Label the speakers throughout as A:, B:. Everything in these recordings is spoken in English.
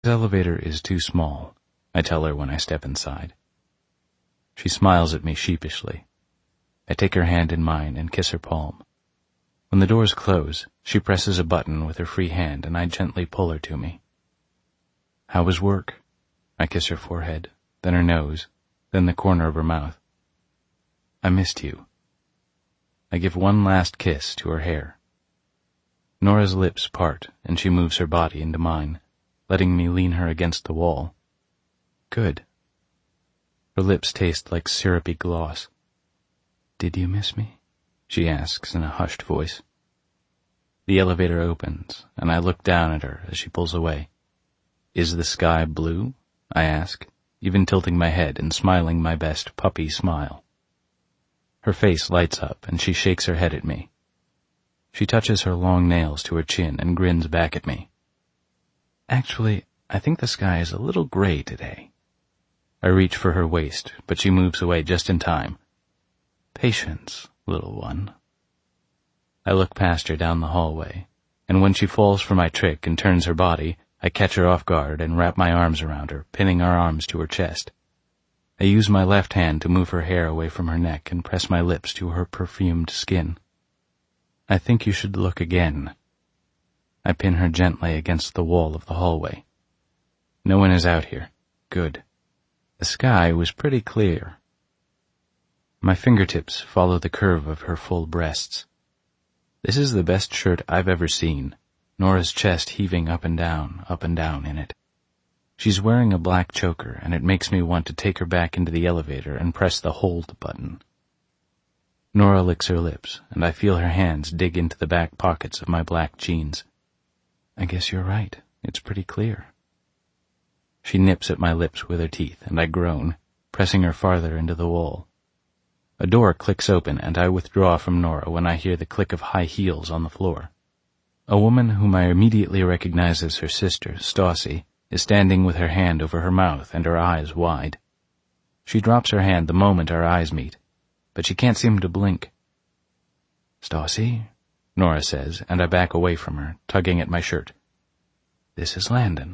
A: The elevator is too small, I tell her when I step inside. She smiles at me sheepishly. I take her hand in mine and kiss her palm. When the doors close, she presses a button with her free hand and I gently pull her to me. How was work? I kiss her forehead, then her nose, then the corner of her mouth. I missed you. I give one last kiss to her hair. Nora's lips part and she moves her body into mine, letting me lean her against the wall. Good. Her lips taste like syrupy gloss. Did you miss me? She asks in a hushed voice. The elevator opens, and I look down at her as she pulls away. Is the sky blue? I ask, even tilting my head and smiling my best puppy smile. Her face lights up, and she shakes her head at me. She touches her long nails to her chin and grins back at me. Actually, I think the sky is a little gray today. I reach for her waist, but she moves away just in time. Patience, little one. I look past her down the hallway, and when she falls for my trick and turns her body, I catch her off guard and wrap my arms around her, pinning our arms to her chest. I use my left hand to move her hair away from her neck and press my lips to her perfumed skin. I think you should look again. I pin her gently against the wall of the hallway. No one is out here. Good. The sky was pretty clear. My fingertips follow the curve of her full breasts. This is the best shirt I've ever seen, Nora's chest heaving up and down in it. She's wearing a black choker, and it makes me want to take her back into the elevator and press the hold button. Nora licks her lips, and I feel her hands dig into the back pockets of my black jeans. I guess you're right. It's pretty clear. She nips at my lips with her teeth, and I groan, pressing her farther into the wall. A door clicks open, and I withdraw from Nora when I hear the click of high heels on the floor. A woman whom I immediately recognize as her sister, Stassi, is standing with her hand over her mouth and her eyes wide. She drops her hand the moment our eyes meet, but she can't seem to blink. Stassi, Nora says, and I back away from her, tugging at my shirt. This is Landon.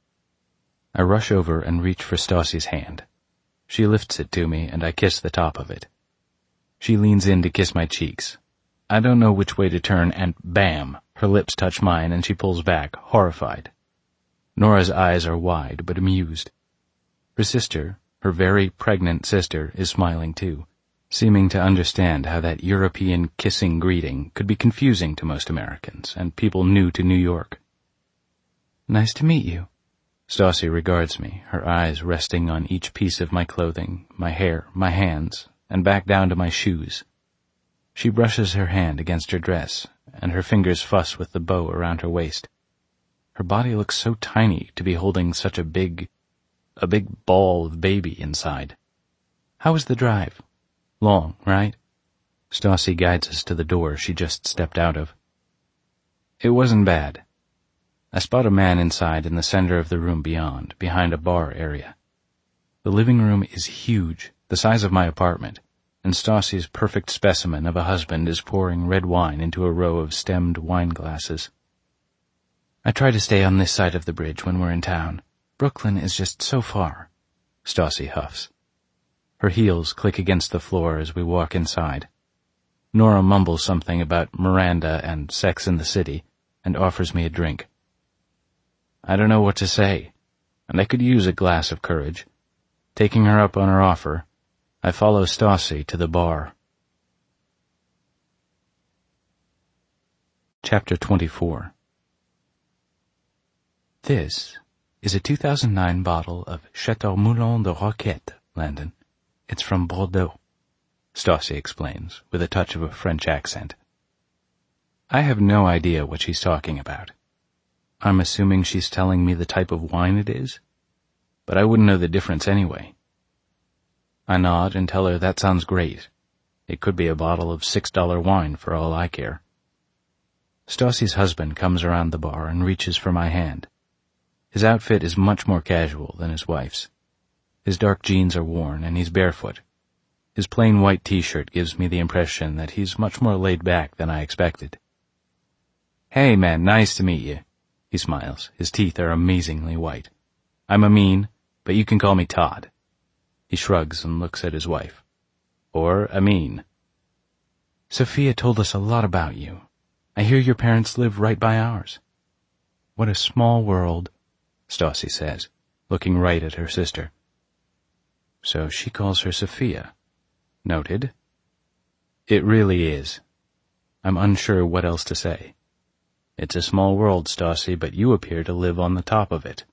A: I rush over and reach for Stassi's hand. She lifts it to me, and I kiss the top of it. She leans in to kiss my cheeks. I don't know which way to turn, and bam! Her lips touch mine, and she pulls back, horrified. Nora's eyes are wide, but amused. Her sister, her very pregnant sister, is smiling too, seeming to understand how that European kissing greeting could be confusing to most Americans and people new to New York. Nice to meet you. Stassi regards me, her eyes resting on each piece of my clothing, my hair, my hands, and back down to my shoes. She brushes her hand against her dress, and her fingers fuss with the bow around her waist. Her body looks so tiny to be holding such a big ball of baby inside. How was the drive? Long, right? Stassi guides us to the door she just stepped out of. It wasn't bad. I spot a man inside in the center of the room beyond, behind a bar area. The living room is huge, the size of my apartment, and Stassi's perfect specimen of a husband is pouring red wine into a row of stemmed wine glasses. I try to stay on this side of the bridge when we're in town. Brooklyn is just so far, Stassi huffs. Her heels click against the floor as we walk inside. Nora mumbles something about Miranda and Sex in the City and offers me a drink. I don't know what to say, and I could use a glass of courage. Taking her up on her offer, I follow Stassi to the bar. Chapter 24. This is a 2009 bottle of Chateau Moulin de Roquette, Landon. It's from Bordeaux, Stassi explains, with a touch of a French accent. I have no idea what she's talking about. I'm assuming she's telling me the type of wine it is, but I wouldn't know the difference anyway. I nod and tell her that sounds great. It could be a bottle of $6 wine for all I care. Stassi's husband comes around the bar and reaches for my hand. His outfit is much more casual than his wife's. His dark jeans are worn and he's barefoot. His plain white t-shirt gives me the impression that he's much more laid back than I expected. Hey man, nice to meet you. He smiles. His teeth are amazingly white. I'm Amin, but you can call me Todd. He shrugs and looks at his wife. Or Amin. Sophia told us a lot about you. I hear your parents live right by ours. What a small world, Stassi says, looking right at her sister. So she calls her Sophia. Noted. It really is. I'm unsure what else to say. It's a small world, Stassi, but you appear to live on the top of it.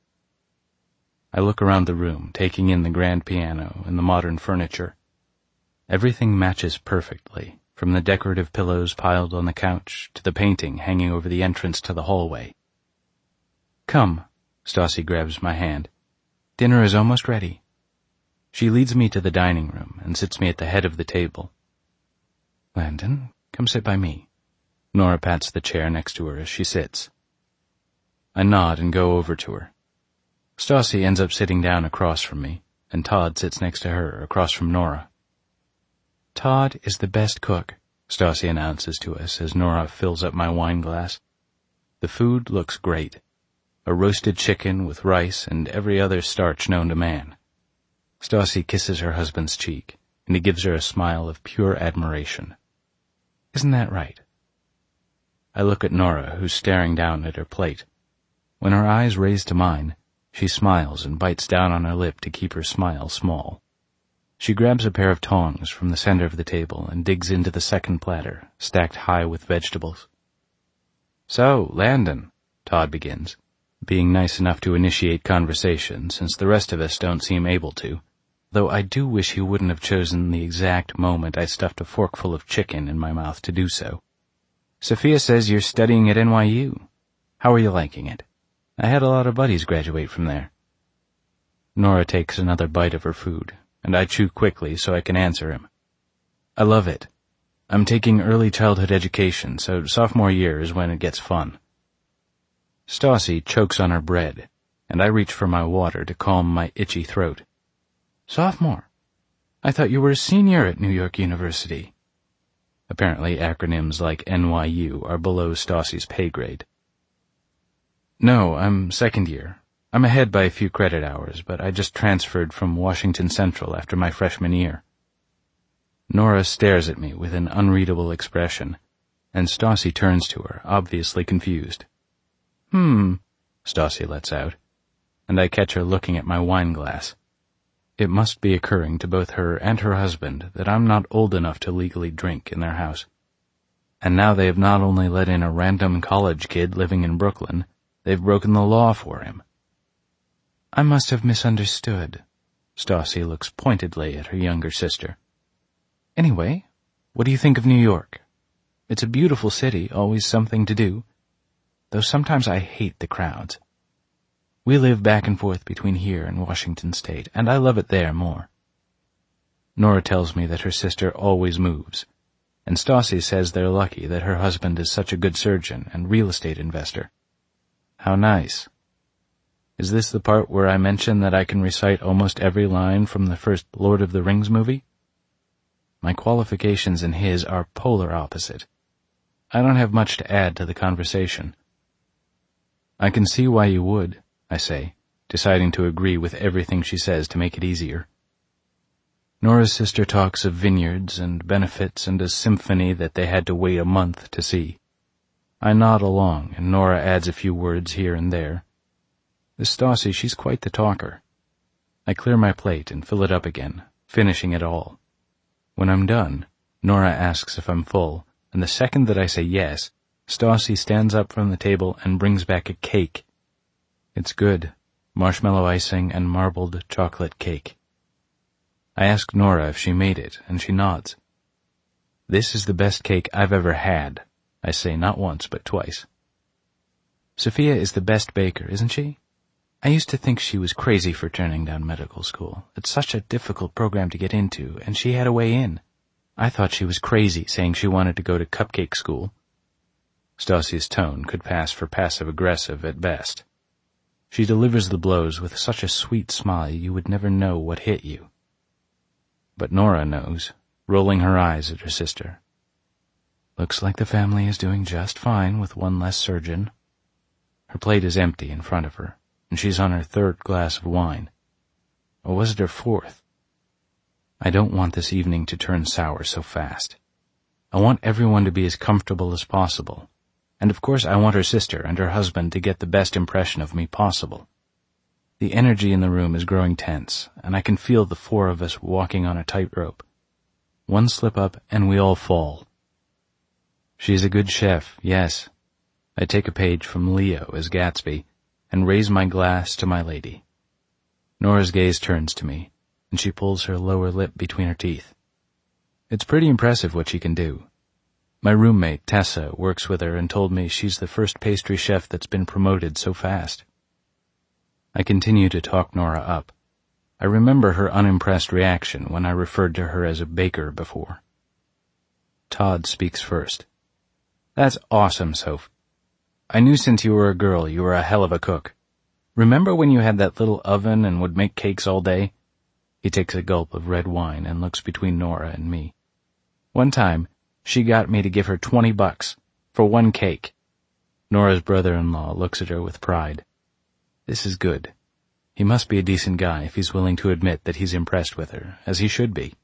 A: I look around the room, taking in the grand piano and the modern furniture. Everything matches perfectly, from the decorative pillows piled on the couch to the painting hanging over the entrance to the hallway. Come, Stassi grabs my hand. Dinner is almost ready. She leads me to the dining room and sits me at the head of the table. Landon, come sit by me. Nora pats the chair next to her as she sits. I nod and go over to her. Stassi ends up sitting down across from me, and Todd sits next to her across from Nora. Todd is the best cook, Stassi announces to us as Nora fills up my wine glass. The food looks great. A roasted chicken with rice and every other starch known to man. Stassi kisses her husband's cheek, and he gives her a smile of pure admiration. Isn't that right? I look at Nora, who's staring down at her plate. When her eyes raise to mine, she smiles and bites down on her lip to keep her smile small. She grabs a pair of tongs from the center of the table and digs into the second platter, stacked high with vegetables. So, Landon, Todd begins, being nice enough to initiate conversation since the rest of us don't seem able to, though I do wish he wouldn't have chosen the exact moment I stuffed a forkful of chicken in my mouth to do so. Sophia says you're studying at NYU. How are you liking it? I had a lot of buddies graduate from there. Nora takes another bite of her food, and I chew quickly so I can answer him. I love it. I'm taking early childhood education, so sophomore year is when it gets fun. Stassi chokes on her bread, and I reach for my water to calm my itchy throat. Sophomore? I thought you were a senior at New York University. Apparently acronyms like NYU are below Stassi's pay grade. No, I'm second year. I'm ahead by a few credit hours, but I just transferred from Washington Central after my freshman year. Nora stares at me with an unreadable expression, and Stassi turns to her, obviously confused. Stassi lets out, and I catch her looking at my wine glass. It must be occurring to both her and her husband that I'm not old enough to legally drink in their house. And now they have not only let in a random college kid living in Brooklyn, they've broken the law for him. I must have misunderstood. Stassi looks pointedly at her younger sister. Anyway, what do you think of New York? It's a beautiful city, always something to do, though sometimes I hate the crowds. We live back and forth between here and Washington State, and I love it there more. Nora tells me that her sister always moves, and Stassi says they're lucky that her husband is such a good surgeon and real estate investor. How nice. Is this the part where I mention that I can recite almost every line from the first Lord of the Rings movie? My qualifications and his are polar opposite. I don't have much to add to the conversation. I can see why you would, I say, deciding to agree with everything she says to make it easier. Nora's sister talks of vineyards and benefits and a symphony that they had to wait a month to see. I nod along, and Nora adds a few words here and there. This Stassi, she's quite the talker. I clear my plate and fill it up again, finishing it all. When I'm done, Nora asks if I'm full, and the second that I say yes, Stassi stands up from the table and brings back a cake. It's good, marshmallow icing and marbled chocolate cake. I ask Nora if she made it, and she nods. This is the best cake I've ever had, I say not once but twice. Sophia is the best baker, isn't she? I used to think she was crazy for turning down medical school. It's such a difficult program to get into, and she had a way in. I thought she was crazy saying she wanted to go to cupcake school. Stassi's tone could pass for passive-aggressive at best. She delivers the blows with such a sweet smile you would never know what hit you. But Nora knows, rolling her eyes at her sister. Looks like the family is doing just fine with one less surgeon. Her plate is empty in front of her, and she's on her third glass of wine. Or was it her fourth? I don't want this evening to turn sour so fast. I want everyone to be as comfortable as possible. And of course I want her sister and her husband to get the best impression of me possible. The energy in the room is growing tense, and I can feel the four of us walking on a tightrope. One slip up and we all fall. She's a good chef, yes. I take a page from Leo as Gatsby and raise my glass to my lady. Nora's gaze turns to me, and she pulls her lower lip between her teeth. It's pretty impressive what she can do. My roommate, Tessa, works with her and told me she's the first pastry chef that's been promoted so fast. I continue to talk Nora up. I remember her unimpressed reaction when I referred to her as a baker before. Todd speaks first. That's awesome, Soph. I knew since you were a girl you were a hell of a cook. Remember when you had that little oven and would make cakes all day? He takes a gulp of red wine and looks between Nora and me. One time, she got me to give her $20 for one cake. Nora's brother-in-law looks at her with pride. This is good. He must be a decent guy if he's willing to admit that he's impressed with her, as he should be.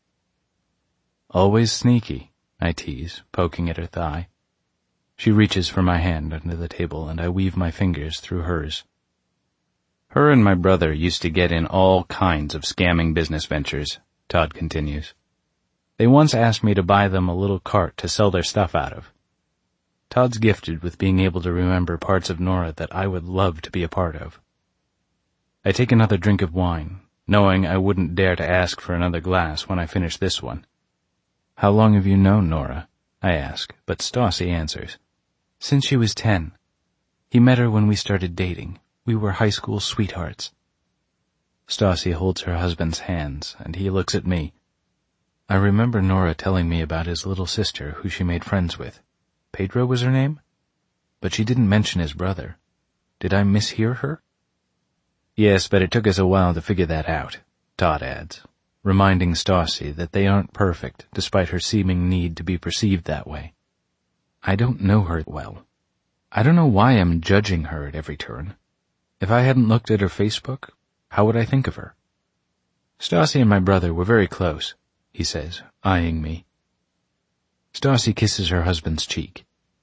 A: Always sneaky, I tease, poking at her thigh. She reaches for my hand under the table and I weave my fingers through hers. Her and my brother used to get in all kinds of scamming business ventures, Todd continues. They once asked me to buy them a little cart to sell their stuff out of. Todd's gifted with being able to remember parts of Nora that I would love to be a part of. I take another drink of wine, knowing I wouldn't dare to ask for another glass when I finish this one. How long have you known Nora? I ask, but Stassi answers. Since she was 10. He met her when we started dating. We were high school sweethearts. Stassi holds her husband's hands, and he looks at me. I remember Nora telling me about his little sister who she made friends with. Pedro was her name? But she didn't mention his brother. Did I mishear her? Yes, but it took us a while to figure that out, Todd adds, reminding Stassi that they aren't perfect despite her seeming need to be perceived that way. I don't know her well. I don't know why I'm judging her at every turn. If I hadn't looked at her Facebook, how would I think of her? Stassi and my brother were very close, he says, eyeing me. Stassi kisses her husband's cheek.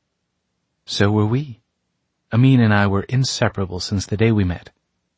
A: So were we. Amin and I were inseparable since the day we met.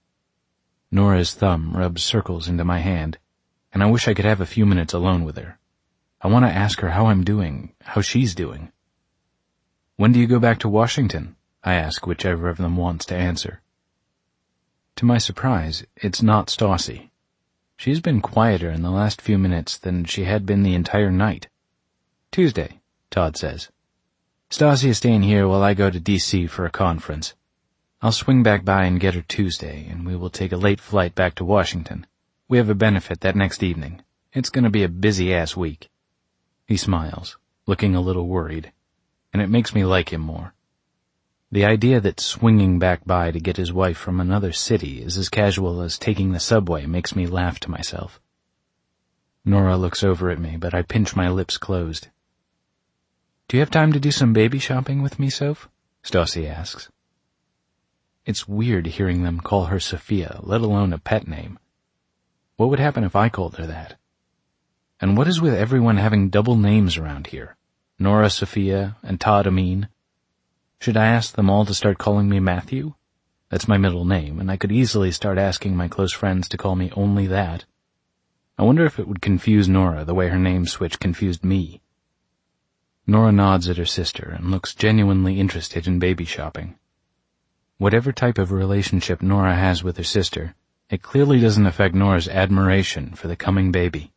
A: Nora's thumb rubs circles into my hand, and I wish I could have a few minutes alone with her. I want to ask her how I'm doing, how she's doing. When do you go back to Washington? I ask whichever of them wants to answer. To my surprise, it's not Stassi. She's been quieter in the last few minutes than she had been the entire night. Tuesday, Todd says. Stassi is staying here while I go to D.C. for a conference. I'll swing back by and get her Tuesday, and we will take a late flight back to Washington. We have a benefit that next evening. It's going to be a busy-ass week. He smiles, looking a little worried, and it makes me like him more. The idea that swinging back by to get his wife from another city is as casual as taking the subway makes me laugh to myself. Nora looks over at me, but I pinch my lips closed. Do you have time to do some baby shopping with me, Soph? Stassi asks. It's weird hearing them call her Sophia, let alone a pet name. What would happen if I called her that? And what is with everyone having double names around here? Nora Sophia and Todd Amin? Should I ask them all to start calling me Matthew? That's my middle name, and I could easily start asking my close friends to call me only that. I wonder if it would confuse Nora the way her name switch confused me. Nora nods at her sister and looks genuinely interested in baby shopping. Whatever type of relationship Nora has with her sister, it clearly doesn't affect Nora's admiration for the coming baby.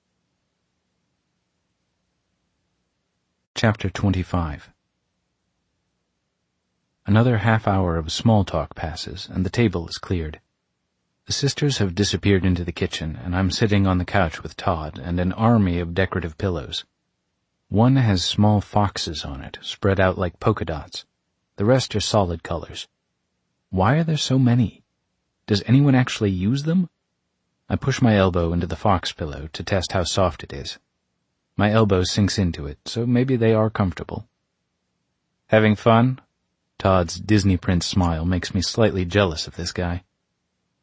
A: Chapter 25. Another half hour of small talk passes, and the table is cleared. The sisters have disappeared into the kitchen, and I'm sitting on the couch with Todd and an army of decorative pillows. One has small foxes on it, spread out like polka dots. The rest are solid colors. Why are there so many? Does anyone actually use them? I push my elbow into the fox pillow to test how soft it is. My elbow sinks into it, so maybe they are comfortable. Having fun? Todd's Disney Prince smile makes me slightly jealous of this guy.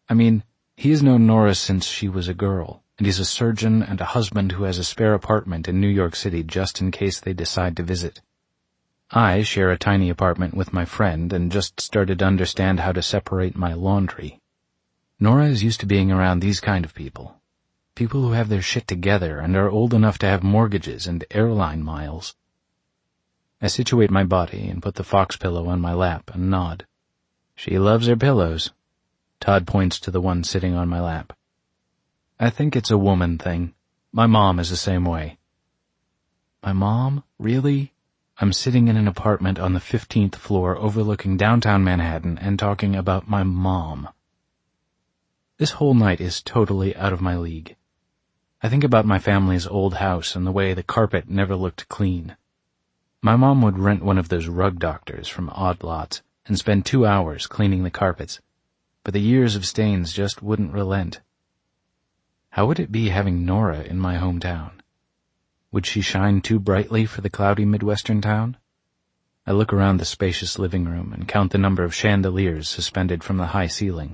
A: I mean, he has known Nora since she was a girl, and he's a surgeon and a husband who has a spare apartment in New York City just in case they decide to visit. I share a tiny apartment with my friend and just started to understand how to separate my laundry. Nora is used to being around these kind of people. People who have their shit together and are old enough to have mortgages and airline miles. I situate my body and put the fox pillow on my lap and nod. She loves her pillows. Todd points to the one sitting on my lap. I think it's a woman thing. My mom is the same way. My mom? Really? I'm sitting in an apartment on the 15th floor overlooking downtown Manhattan and talking about my mom. This whole night is totally out of my league. I think about my family's old house and the way the carpet never looked clean. My mom would rent one of those rug doctors from Odd Lots and spend 2 hours cleaning the carpets, but the years of stains just wouldn't relent. How would it be having Nora in my hometown? Would she shine too brightly for the cloudy Midwestern town? I look around the spacious living room and count the number of chandeliers suspended from the high ceiling.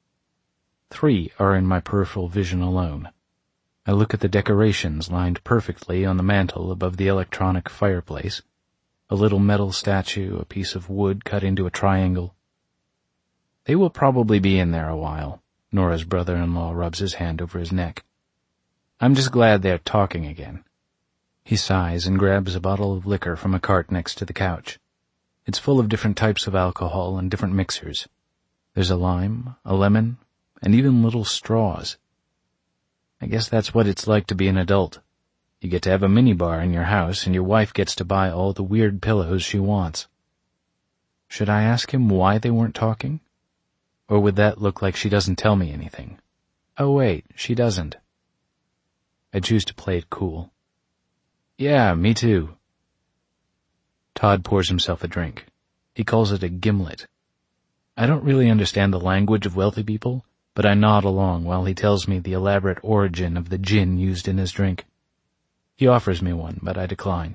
A: 3 are in my peripheral vision alone. I look at the decorations lined perfectly on the mantel above the electronic fireplace, a little metal statue, a piece of wood cut into a triangle. They will probably be in there a while. Nora's brother-in-law rubs his hand over his neck. I'm just glad they're talking again. He sighs and grabs a bottle of liquor from a cart next to the couch. It's full of different types of alcohol and different mixers. There's a lime, a lemon, and even little straws. I guess that's what it's like to be an adult. You get to have a minibar in your house and your wife gets to buy all the weird pillows she wants. Should I ask him why they weren't talking? Or would that look like she doesn't tell me anything? Oh wait, she doesn't. I choose to play it cool. Yeah, me too. Todd pours himself a drink. He calls it a gimlet. I don't really understand the language of wealthy people, but I nod along while he tells me the elaborate origin of the gin used in his drink. He offers me one, but I decline.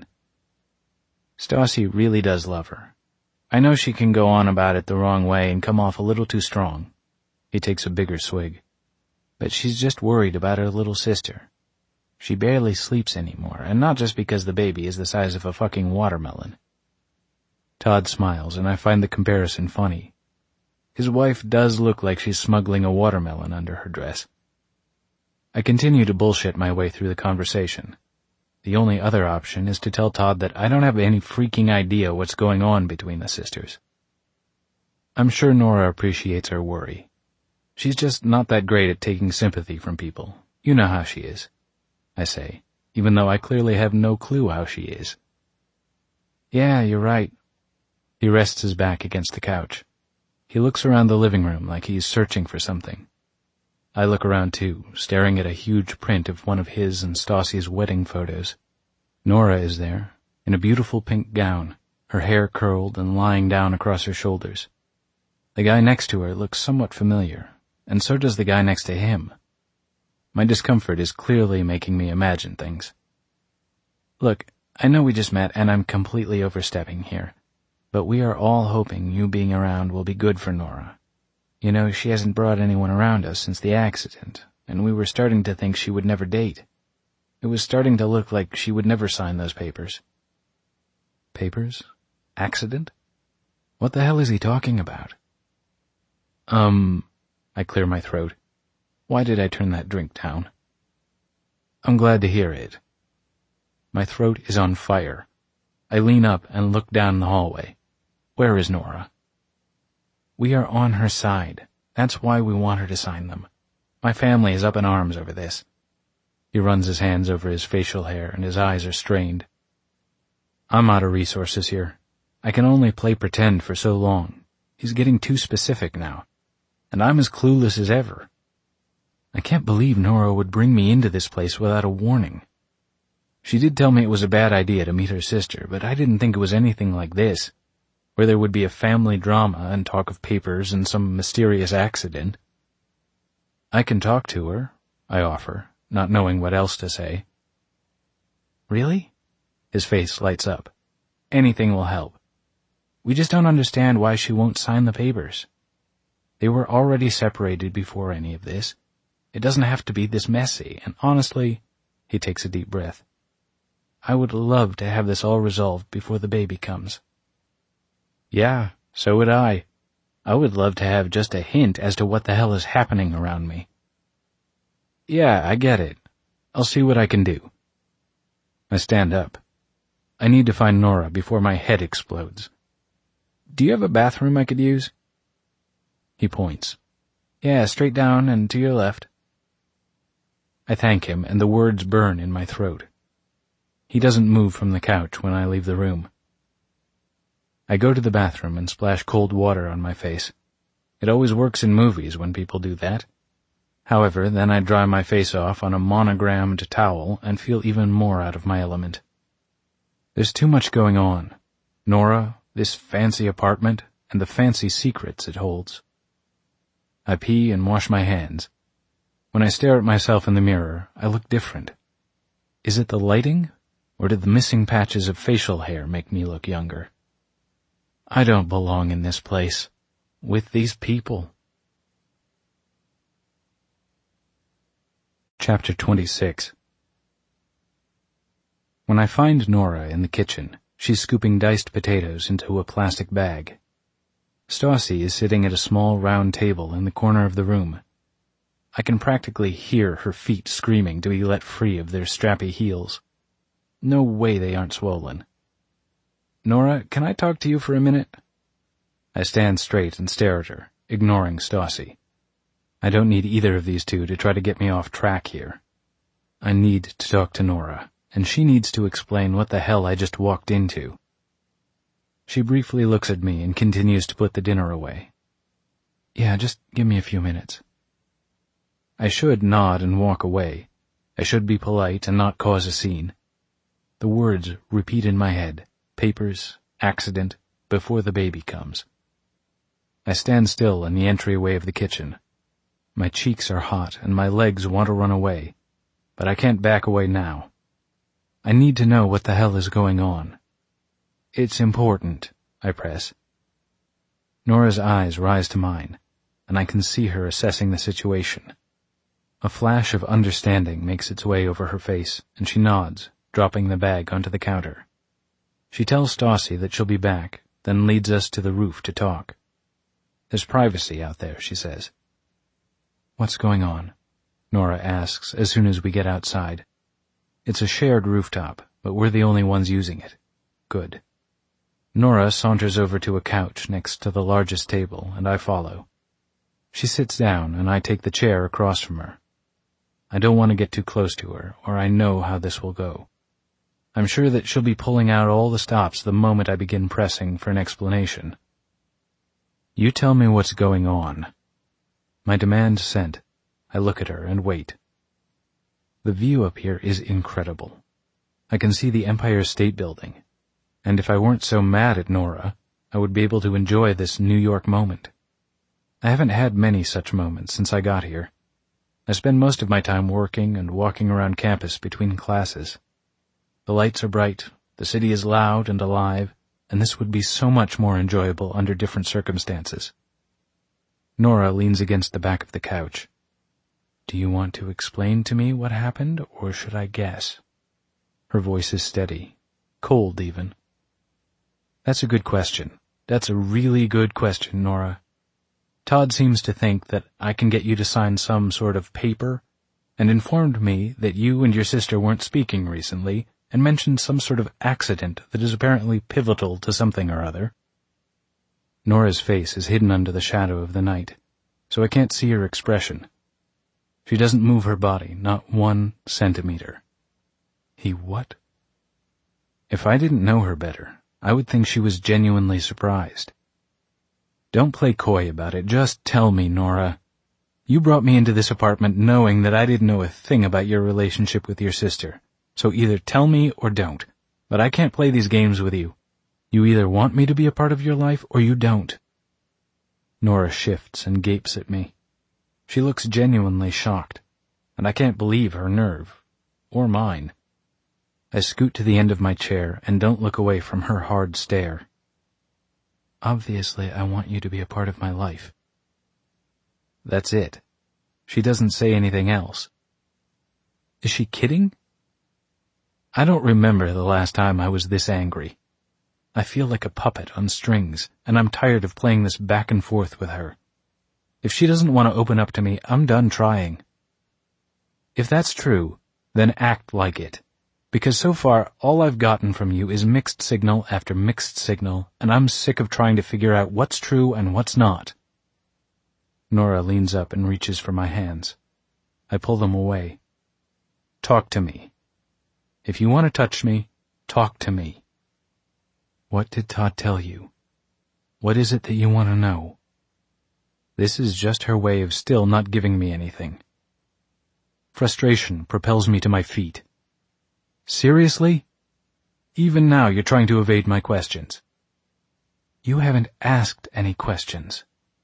A: Stassi really does love her. I know she can go on about it the wrong way and come off a little too strong. He takes a bigger swig. But she's just worried about her little sister. She barely sleeps anymore, and not just because the baby is the size of a fucking watermelon. Todd smiles, and I find the comparison funny. His wife does look like she's smuggling a watermelon under her dress. I continue to bullshit my way through the conversation. The only other option is to tell Todd that I don't have any freaking idea what's going on between the sisters. I'm sure Nora appreciates our worry. She's just not that great at taking sympathy from people. You know how she is, I say, even though I clearly have no clue how she is. Yeah, you're right. He rests his back against the couch. He looks around the living room like he's searching for something. I look around too, staring at a huge print of one of his and Stassi's wedding photos. Nora is there, in a beautiful pink gown, her hair curled and lying down across her shoulders. The guy next to her looks somewhat familiar, and so does the guy next to him. My discomfort is clearly making me imagine things. Look, I know we just met and I'm completely overstepping here, but we are all hoping you being around will be good for Nora. You know, she hasn't brought anyone around us since the accident, and we were starting to think she would never date. It was starting to look like she would never sign those papers. Papers? Accident? What the hell is he talking about? I clear my throat. Why did I turn that drink down? I'm glad to hear it. My throat is on fire. I lean up and look down the hallway. Where is Nora? We are on her side. That's why we want her to sign them. My family is up in arms over this. He runs his hands over his facial hair and his eyes are strained. I'm out of resources here. I can only play pretend for so long. He's getting too specific now. And I'm as clueless as ever. I can't believe Nora would bring me into this place without a warning. She did tell me it was a bad idea to meet her sister, but I didn't think it was anything like this, where there would be a family drama and talk of papers and some mysterious accident. I can talk to her, I offer, not knowing what else to say. Really? His face lights up. Anything will help. We just don't understand why she won't sign the papers. They were already separated before any of this. It doesn't have to be this messy, and honestly, he takes a deep breath, I would love to have this all resolved before the baby comes. Yeah, so would I. I would love to have just a hint as to what the hell is happening around me. Yeah, I get it. I'll see what I can do. I stand up. I need to find Nora before my head explodes. Do you have a bathroom I could use? He points. Yeah, straight down and to your left. I thank him, and the words burn in my throat. He doesn't move from the couch when I leave the room. I go to the bathroom and splash cold water on my face. It always works in movies when people do that. However, then I dry my face off on a monogrammed towel and feel even more out of my element. There's too much going on. Nora, this fancy apartment, and the fancy secrets it holds. I pee and wash my hands. When I stare at myself in the mirror, I look different. Is it the lighting, or did the missing patches of facial hair make me look younger? I don't belong in this place, with these people. Chapter 26. When I find Nora in the kitchen, she's scooping diced potatoes into a plastic bag. Stassi is sitting at a small round table in the corner of the room. I can practically hear her feet screaming to be let free of their strappy heels. No way they aren't swollen. Nora, can I talk to you for a minute? I stand straight and stare at her, ignoring Stassi. I don't need either of these two to try to get me off track here. I need to talk to Nora, and she needs to explain what the hell I just walked into. She briefly looks at me and continues to put the dinner away. Yeah, just give me a few minutes. I should nod and walk away. I should be polite and not cause a scene. The words repeat in my head, papers, accident, before the baby comes. I stand still in the entryway of the kitchen. My cheeks are hot and my legs want to run away, but I can't back away now. I need to know what the hell is going on. It's important, I press. Nora's eyes rise to mine, and I can see her assessing the situation. A flash of understanding makes its way over her face, and she nods, dropping the bag onto the counter. She tells Stassi that she'll be back, then leads us to the roof to talk. There's privacy out there, she says. What's going on? Nora asks as soon as we get outside. It's a shared rooftop, but we're the only ones using it. Good. Nora saunters over to a couch next to the largest table, and I follow. She sits down, and I take the chair across from her. I don't want to get too close to her, or I know how this will go. I'm sure that she'll be pulling out all the stops the moment I begin pressing for an explanation. You tell me what's going on. My demand sent. I look at her and wait. The view up here is incredible. I can see the Empire State Building, and if I weren't so mad at Nora, I would be able to enjoy this New York moment. I haven't had many such moments since I got here. I spend most of my time working and walking around campus between classes. The lights are bright, the city is loud and alive, and this would be so much more enjoyable under different circumstances. Nora leans against the back of the couch. Do you want to explain to me what happened, or should I guess? Her voice is steady, cold even. That's a good question. That's a really good question, Nora. Todd seems to think that I can get you to sign some sort of paper, and informed me that you and your sister weren't speaking recently, and mentioned some sort of accident that is apparently pivotal to something or other. Nora's face is hidden under the shadow of the night, so I can't see her expression. She doesn't move her body, not 1 centimeter. He what? If I didn't know her better, I would think she was genuinely surprised. Don't play coy about it, just tell me, Nora. You brought me into this apartment knowing that I didn't know a thing about your relationship with your sister, so either tell me or don't, but I can't play these games with you. You either want me to be a part of your life or you don't. Nora shifts and gapes at me. She looks genuinely shocked, and I can't believe her nerve, or mine. I scoot to the end of my chair and don't look away from her hard stare. Obviously, I want you to be a part of my life. That's it. She doesn't say anything else. Is she kidding? I don't remember the last time I was this angry. I feel like a puppet on strings, and I'm tired of playing this back and forth with her. If she doesn't want to open up to me, I'm done trying. If that's true, then act like it. Because so far, all I've gotten from you is mixed signal after mixed signal, and I'm sick of trying to figure out what's true and what's not. Nora leans up and reaches for my hands. I pull them away. Talk to me. If you want to touch me, talk to me. What did Todd tell you? What is it that you want to know? This is just her way of still not giving me anything. Frustration propels me to my feet. Seriously? Even now you're trying to evade my questions. You haven't asked any questions.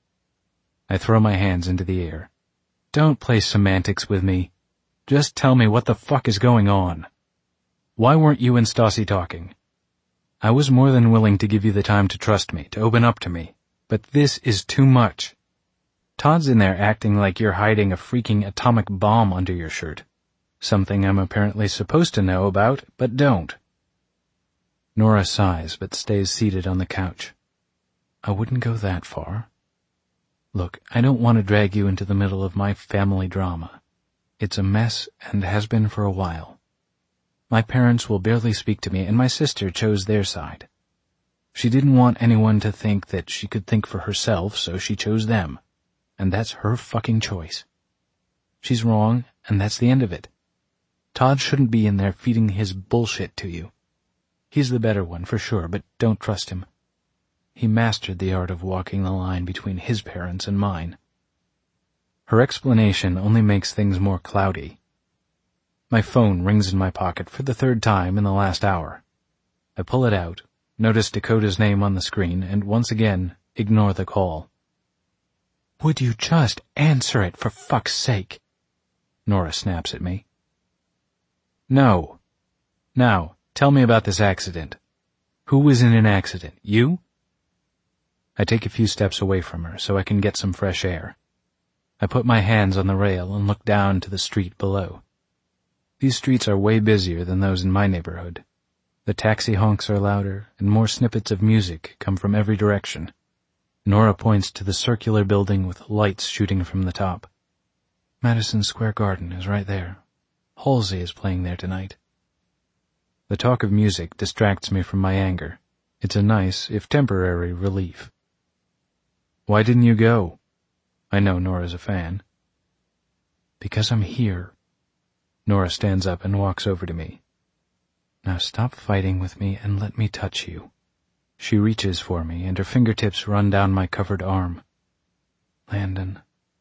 A: I throw my hands into the air. Don't play semantics with me. Just tell me what the fuck is going on. Why weren't you and Stassi talking? I was more than willing to give you the time to trust me, to open up to me, but this is too much. Todd's in there acting like you're hiding a freaking atomic bomb under your shirt. Something I'm apparently supposed to know about, but don't. Nora sighs, but stays seated on the couch. I wouldn't go that far. Look, I don't want to drag you into the middle of my family drama. It's a mess and has been for a while. My parents will barely speak to me, and my sister chose their side. She didn't want anyone to think that she could think for herself, so she chose them. And that's her fucking choice. She's wrong, and that's the end of it. Todd shouldn't be in there feeding his bullshit to you. He's the better one, for sure, but don't trust him. He mastered the art of walking the line between his parents and mine. Her explanation only makes things more cloudy. My phone rings in my pocket for the third time in the last hour. I pull it out, notice Dakota's name on the screen, and once again, ignore the call. Would you just answer it, for fuck's sake? Nora snaps at me. No. Now, tell me about this accident. Who was in an accident? You? I take a few steps away from her so I can get some fresh air. I put my hands on the rail and look down to the street below. These streets are way busier than those in my neighborhood. The taxi honks are louder, and more snippets of music come from every direction. Nora points to the circular building with lights shooting from the top. Madison Square Garden is right there. Halsey is playing there tonight. The talk of music distracts me from my anger. It's a nice, if temporary, relief. Why didn't you go? I know Nora's a fan. Because I'm here. Nora stands up and walks over to me. Now stop fighting with me and let me touch you. She reaches for me, and her fingertips run down my covered arm. Landon.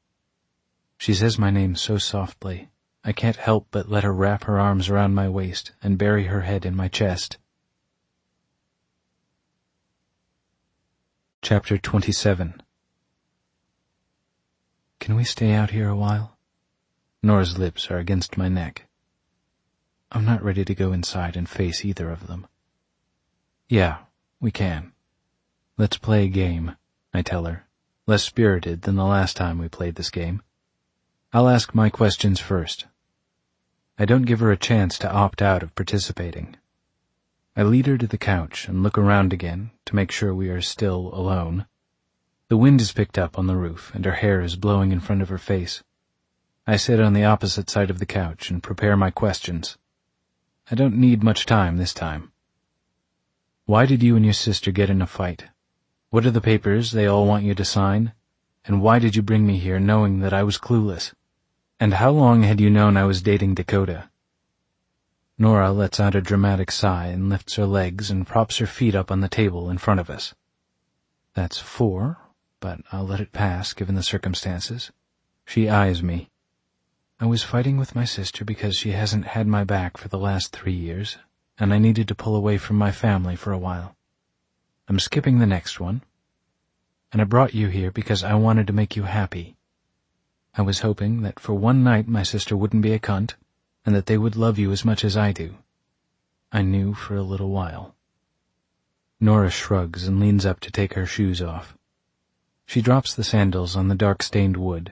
A: She says my name so softly, I can't help but let her wrap her arms around my waist and bury her head in my chest. Chapter 27. Can we stay out here a while? Nora's lips are against my neck. I'm not ready to go inside and face either of them. Yeah, we can. Let's play a game, I tell her, less spirited than the last time we played this game. I'll ask my questions first. I don't give her a chance to opt out of participating. I lead her to the couch and look around again to make sure we are still alone. The wind is picked up on the roof, and her hair is blowing in front of her face. I sit on the opposite side of the couch and prepare my questions. I don't need much time this time. Why did you and your sister get in a fight? What are the papers they all want you to sign? And why did you bring me here knowing that I was clueless? And how long had you known I was dating Dakota? Nora lets out a dramatic sigh and lifts her legs and props her feet up on the table in front of us. That's 4, but I'll let it pass given the circumstances. She eyes me. I was fighting with my sister because she hasn't had my back for the last 3 years, and I needed to pull away from my family for a while. I'm skipping the next one. And I brought you here because I wanted to make you happy. I was hoping that for one night my sister wouldn't be a cunt, and that they would love you as much as I do. I knew for a little while. Nora shrugs and leans up to take her shoes off. She drops the sandals on the dark-stained wood,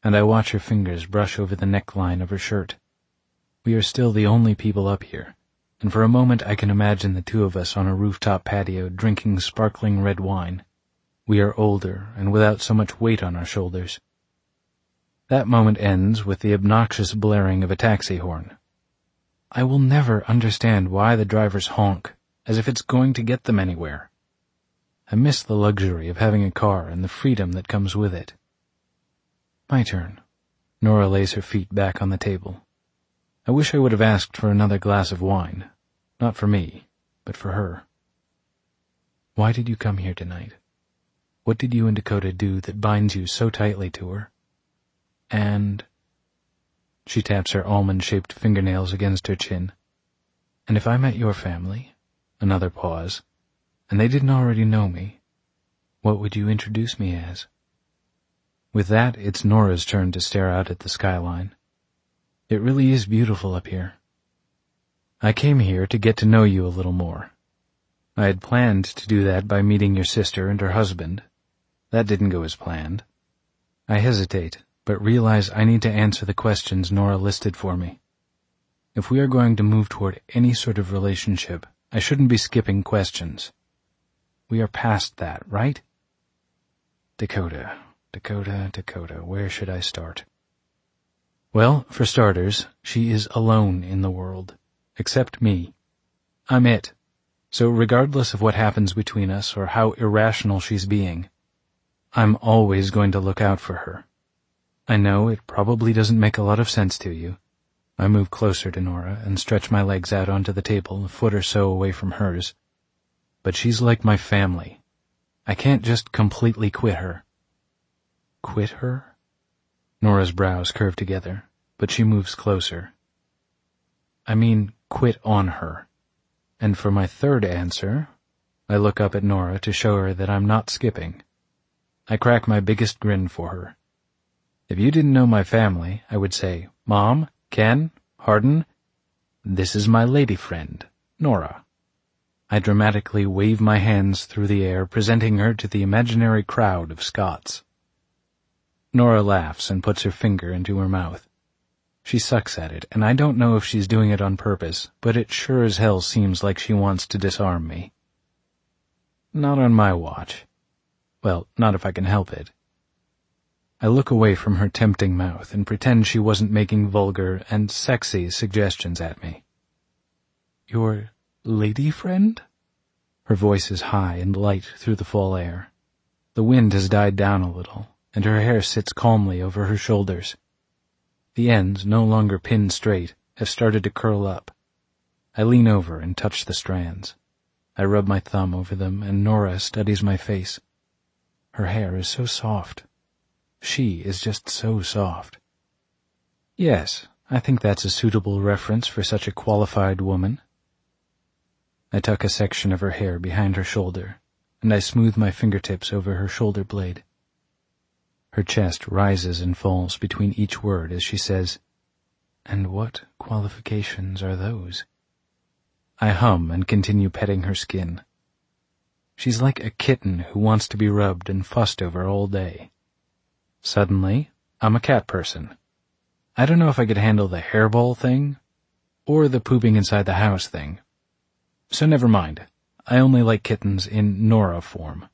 A: and I watch her fingers brush over the neckline of her shirt. We are still the only people up here, and for a moment I can imagine the two of us on a rooftop patio drinking sparkling red wine. We are older and without so much weight on our shoulders. That moment ends with the obnoxious blaring of a taxi horn. I will never understand why the drivers honk, as if it's going to get them anywhere. I miss the luxury of having a car and the freedom that comes with it. My turn. Nora lays her feet back on the table. I wish I would have asked for another glass of wine. Not for me, but for her. Why did you come here tonight? What did you and Dakota do that binds you so tightly to her? And... She taps her almond-shaped fingernails against her chin. And if I met your family, another pause, and they didn't already know me, what would you introduce me as? With that, it's Nora's turn to stare out at the skyline. It really is beautiful up here. I came here to get to know you a little more. I had planned to do that by meeting your sister and her husband. That didn't go as planned. I hesitate, but realize I need to answer the questions Nora listed for me. If we are going to move toward any sort of relationship, I shouldn't be skipping questions. We are past that, right? Dakota, where should I start? Well, for starters, she is alone in the world, except me. I'm it. So regardless of what happens between us or how irrational she's being, I'm always going to look out for her. I know it probably doesn't make a lot of sense to you. I move closer to Nora and stretch my legs out onto the table, a foot or so away from hers. But she's like my family. I can't just completely quit her. Quit her? Nora's brows curve together, but she moves closer. I mean, quit on her. And for my third answer, I look up at Nora to show her that I'm not skipping. I crack my biggest grin for her. If you didn't know my family, I would say, Mom, Ken, Hardin, this is my lady friend, Nora. I dramatically wave my hands through the air, presenting her to the imaginary crowd of Scots. Nora laughs and puts her finger into her mouth. She sucks at it, and I don't know if she's doing it on purpose, but it sure as hell seems like she wants to disarm me. Not on my watch. Well, not if I can help it. I look away from her tempting mouth and pretend she wasn't making vulgar and sexy suggestions at me. Your lady friend? Her voice is high and light through the fall air. The wind has died down a little, and her hair sits calmly over her shoulders. The ends, no longer pinned straight, have started to curl up. I lean over and touch the strands. I rub my thumb over them, and Nora studies my face. Her hair is so soft. She is just so soft. Yes, I think that's a suitable reference for such a qualified woman. I tuck a section of her hair behind her shoulder, and I smooth my fingertips over her shoulder blade. Her chest rises and falls between each word as she says, And what qualifications are those? I hum and continue petting her skin. She's like a kitten who wants to be rubbed and fussed over all day. Suddenly, I'm a cat person. I don't know if I could handle the hairball thing, or the pooping inside the house thing. So never mind. I only like kittens in Nora form.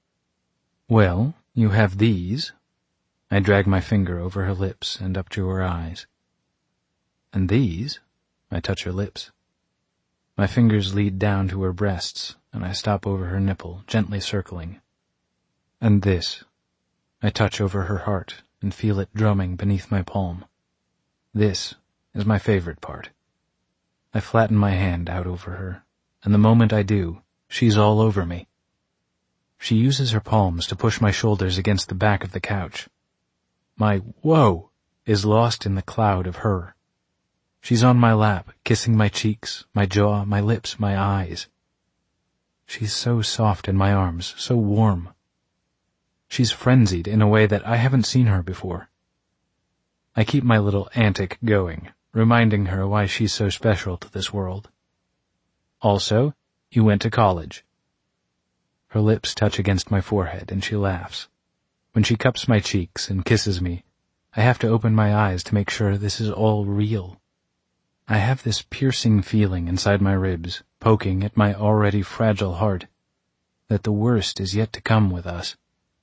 A: Well, you have these. I drag my finger over her lips and up to her eyes. And these, I touch her lips. My fingers lead down to her breasts, and I stop over her nipple, gently circling. And this, I touch over her heart and feel it drumming beneath my palm. This is my favorite part. I flatten my hand out over her, and the moment I do, she's all over me. She uses her palms to push my shoulders against the back of the couch. My whoa is lost in the cloud of her. She's on my lap, kissing my cheeks, my jaw, my lips, my eyes. She's so soft in my arms, so warm. She's frenzied in a way that I haven't seen her before. I keep my little antic going, reminding her why she's so special to this world. Also, you went to college. Her lips touch against my forehead and she laughs. When she cups my cheeks and kisses me,
B: I have to open my eyes to make sure this is all real. I have this piercing feeling inside my ribs, poking at my already fragile heart, that the worst is yet to come with us.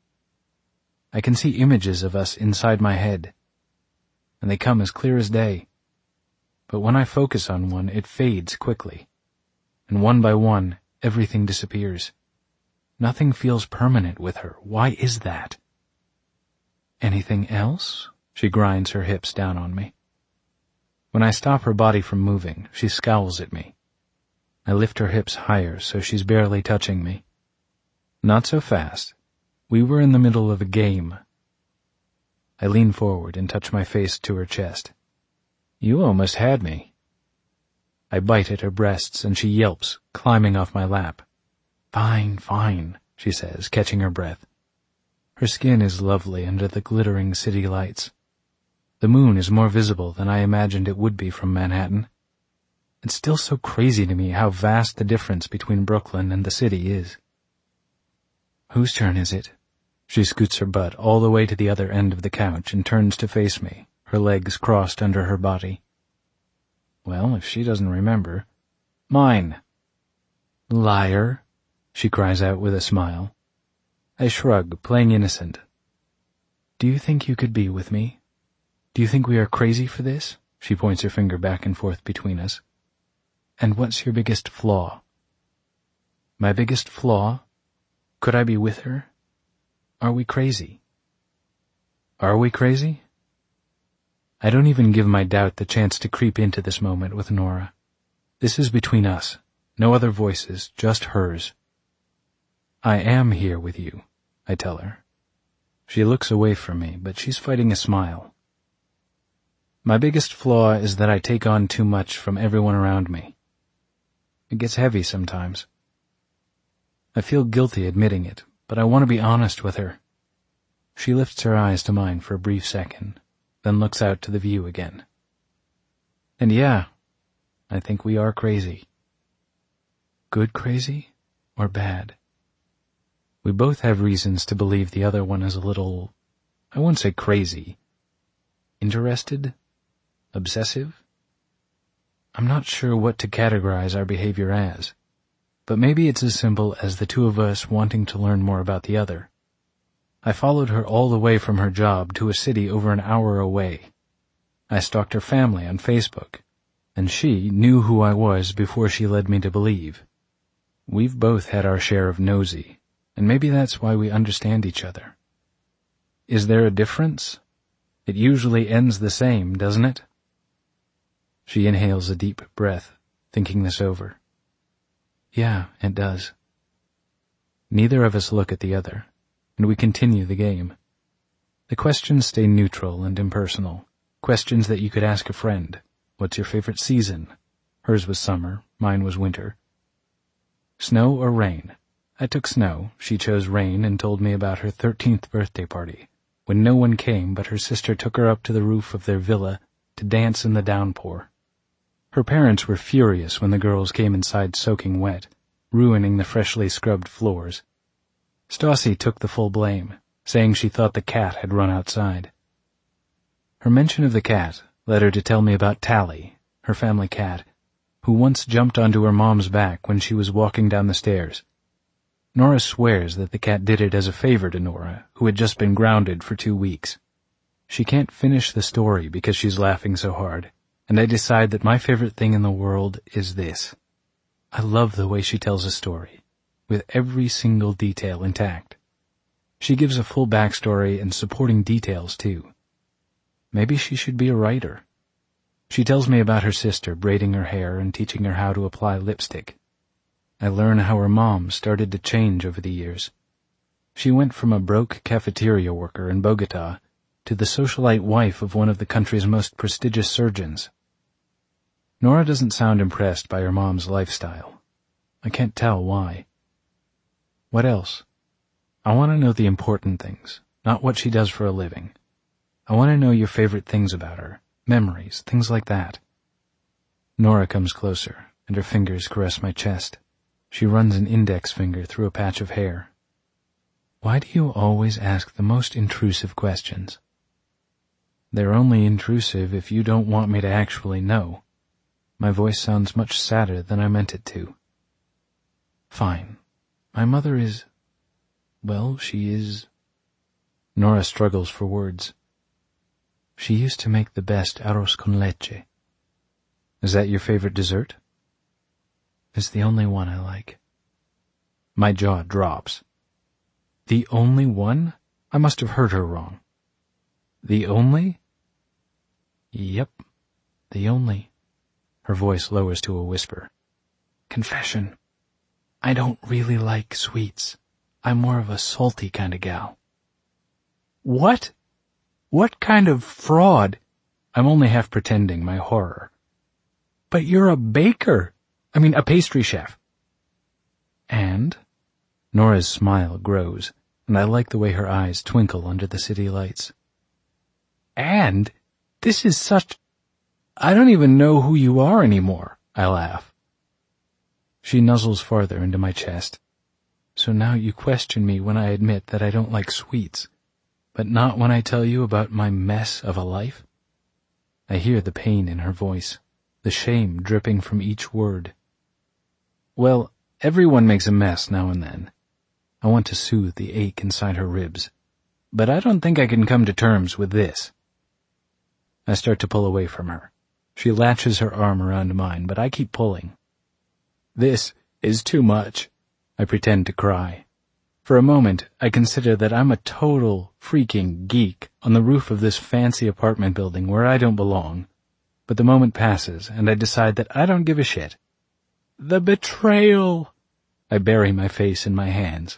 B: I can see images of us inside my head, and they come as clear as day. But when I focus on one, it fades quickly, and one by one, everything disappears. Nothing feels permanent with her. Why is that? Anything else? She grinds her hips down on me. When I stop her body from moving, she scowls at me. I lift her hips higher so she's barely touching me. Not so fast. We were in the middle of a game. I lean forward and touch my face to her chest. You almost had me. I bite at her breasts and she yelps, climbing off my lap. Fine, fine, she says, catching her breath. Her skin is lovely under the glittering city lights. The moon is more visible than I imagined it would be from Manhattan. It's still so crazy to me how vast the difference between Brooklyn and the city is. Whose turn is it? She scoots her butt all the way to the other end of the couch and turns to face me, her legs crossed under her body. Well, if she doesn't remember. Mine. Liar, she cries out with a smile. I shrug, playing innocent. Do you think you could be with me? Do you think we are crazy for this? She points her finger back and forth between us. And what's your biggest flaw? My biggest flaw? Could I be with her? Are we crazy? Are we crazy? I don't even give my doubt the chance to creep into this moment with Nora. This is between us. No other voices, just hers. I am here with you, I tell her. She looks away from me, but she's fighting a smile. My biggest flaw is that I take on too much from everyone around me. It gets heavy sometimes. I feel guilty admitting it, but I want to be honest with her. She lifts her eyes to mine for a brief second, then looks out to the view again. And yeah, I think we are crazy. Good crazy or bad? We both have reasons to believe the other one is a little, I won't say crazy. Interested? Obsessive? I'm not sure what to categorize our behavior as, but maybe it's as simple as the two of us wanting to learn more about the other. I followed her all the way from her job to a city over an hour away. I stalked her family on Facebook, and she knew who I was before she led me to believe. We've both had our share of nosy, and maybe that's why we understand each other. Is there a difference? It usually ends the same, doesn't it? She inhales a deep breath, thinking this over. Yeah, it does. Neither of us look at the other, and we continue the game. The questions stay neutral and impersonal, questions that you could ask a friend. What's your favorite season? Hers was summer, mine was winter. Snow or rain? I took snow, she chose rain and told me about her 13th birthday party, when no one came but her sister took her up to the roof of their villa to dance in the downpour. Her parents were furious when the girls came inside soaking wet, ruining the freshly scrubbed floors. Stassi took the full blame, saying she thought the cat had run outside. Her mention of the cat led her to tell me about Tally, her family cat, who once jumped onto her mom's back when she was walking down the stairs. Nora swears that the cat did it as a favor to Nora, who had just been grounded for 2 weeks. She can't finish the story because she's laughing so hard, and I decide that my favorite thing in the world is this. I love the way she tells a story, with every single detail intact. She gives a full backstory and supporting details, too. Maybe she should be a writer. She tells me about her sister braiding her hair and teaching her how to apply lipstick. I learn how her mom started to change over the years. She went from a broke cafeteria worker in Bogota to the socialite wife of one of the country's most prestigious surgeons. Nora doesn't sound impressed by her mom's lifestyle. I can't tell why. What else? I want to know the important things, not what she does for a living. I want to know your favorite things about her, memories, things like that. Nora comes closer, and her fingers caress my chest. She runs an index finger through a patch of hair. Why do you always ask the most intrusive questions? They're only intrusive if you don't want me to actually know. My voice sounds much sadder than I meant it to. Fine. My mother is... well, she is... Nora struggles for words. She used to make the best arroz con leche. Is that your favorite dessert? It's the only one I like. My jaw drops. The only one? I must have heard her wrong. The only? Yep, the only. Her voice lowers to a whisper. Confession. I don't really like sweets. I'm more of a salty kind of gal. What? What kind of fraud? I'm only half pretending my horror. But you're a baker. A pastry chef. And? Nora's smile grows, and I like the way her eyes twinkle under the city lights. And? This is such... I don't even know who you are anymore, I laugh. She nuzzles farther into my chest. So now you question me when I admit that I don't like sweets, but not when I tell you about my mess of a life? I hear the pain in her voice, the shame dripping from each word. Well, everyone makes a mess now and then. I want to soothe the ache inside her ribs, but I don't think I can come to terms with this. I start to pull away from her. She latches her arm around mine, but I keep pulling. This is too much. I pretend to cry. For a moment, I consider that I'm a total freaking geek on the roof of this fancy apartment building where I don't belong. But the moment passes, and I decide that I don't give a shit. The betrayal! I bury my face in my hands.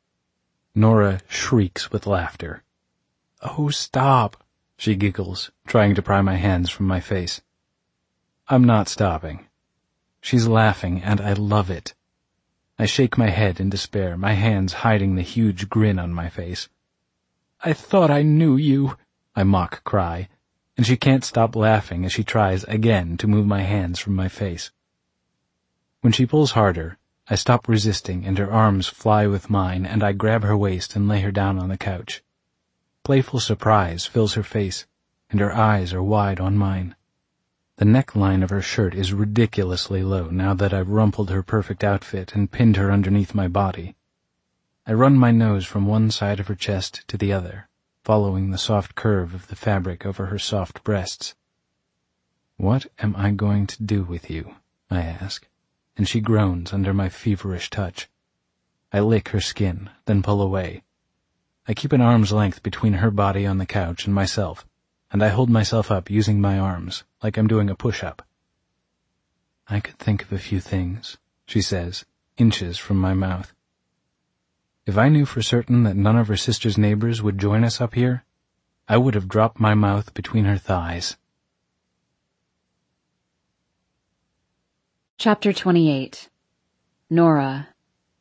B: Nora shrieks with laughter. Oh, stop, she giggles, trying to pry my hands from my face. I'm not stopping. She's laughing, and I love it. I shake my head in despair, my hands hiding the huge grin on my face. I thought I knew you, I mock cry, and she can't stop laughing as she tries again to move my hands from my face. When she pulls harder, I stop resisting and her arms fly with mine, and I grab her waist and lay her down on the couch. Playful surprise fills her face, and her eyes are wide on mine. The neckline of her shirt is ridiculously low now that I've rumpled her perfect outfit and pinned her underneath my body. I run my nose from one side of her chest to the other, following the soft curve of the fabric over her soft breasts. What am I going to do with you? I ask, and she groans under my feverish touch. I lick her skin, then pull away. I keep an arm's length between her body on the couch and myself, and I hold myself up using my arms, like I'm doing a push-up. I could think of a few things, she says, inches from my mouth. If I knew for certain that none of her sister's neighbors would join us up here, I would have dropped my mouth between her thighs.
C: Chapter 28. Nora.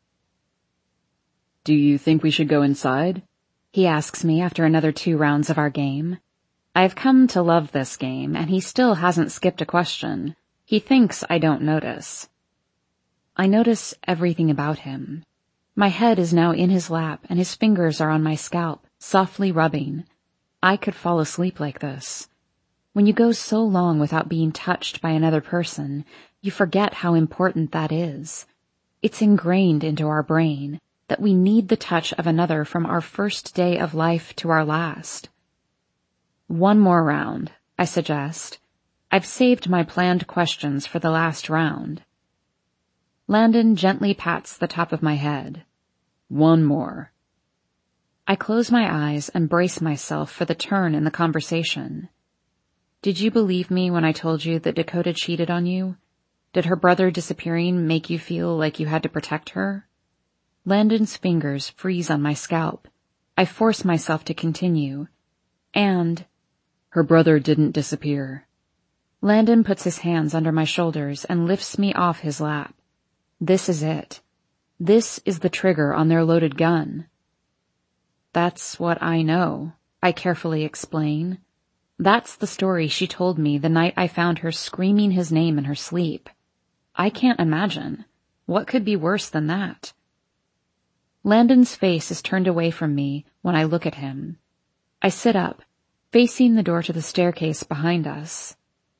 C: Do you think we should go inside? He asks me after another 2 rounds of our game. I've come to love this game, and he still hasn't skipped a question. He thinks I don't notice. I notice everything about him. My head is now in his lap, and his fingers are on my scalp, softly rubbing. I could fall asleep like this. When you go so long without being touched by another person, you forget how important that is. It's ingrained into our brain that we need the touch of another from our first day of life to our last. 1 more round, I suggest. I've saved my planned questions for the last round. Landon gently pats the top of my head. 1 more. I close my eyes and brace myself for the turn in the conversation. Did you believe me when I told you that Dakota cheated on you? Did her brother disappearing make you feel like you had to protect her? Landon's fingers freeze on my scalp. I force myself to continue. And her brother didn't disappear. Landon puts his hands under my shoulders and lifts me off his lap. This is it. This is the trigger on their loaded gun. That's what I know, I carefully explain. That's the story she told me the night I found her screaming his name in her sleep. I can't imagine. What could be worse than that? Landon's face is turned away from me when I look at him. I sit up, facing the door to the staircase behind us.